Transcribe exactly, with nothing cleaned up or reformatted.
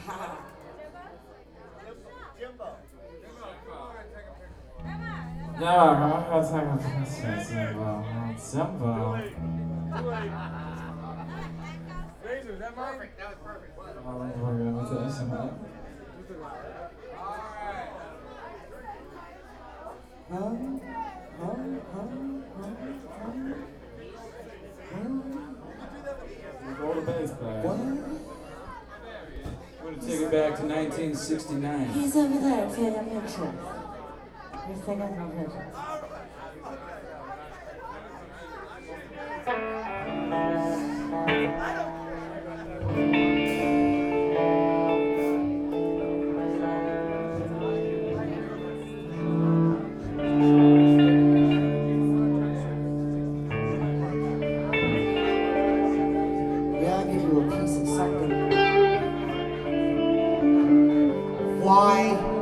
Jimbo. Yeah, I'm gonna take a picture, Jimbo. Jimbo. Razor, is that mine? Perfect. That was perfect. Oh, we're gonna take some of that. Hum, hum, hum, hum, hum. Hum. Roll the bass back. What? We're gonna take it back to nineteen sixty-nine. He's over there taking pictures. He's taking pictures. Yeah, I'll give you a piece of something. Why?